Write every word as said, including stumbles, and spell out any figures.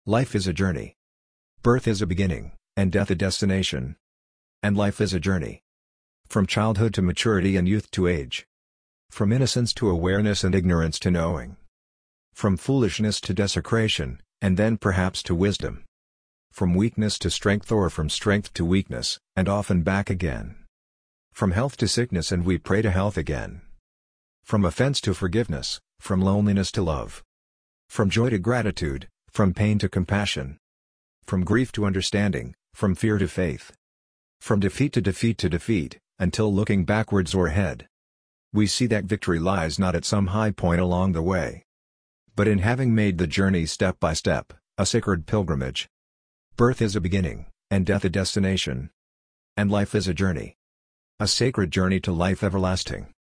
Life is a journey. Birth is a beginning, and death a destination. And life is a journey. From childhood to maturity and youth to age. From innocence to awareness and ignorance to knowing. From foolishness to desecration, and then perhaps to wisdom. From weakness to strength or from strength to weakness, and often back again. From health to sickness and we pray to health again. From offense to forgiveness, from loneliness to love. From joy to gratitude, from pain to compassion. From grief to understanding, from fear to faith. From defeat to defeat to defeat, until looking backwards or ahead, we see that victory lies not at some high point along the way, but in having made the journey step by step, a sacred pilgrimage. Birth is a beginning, and death a destination. And life is a journey. A sacred journey to life everlasting.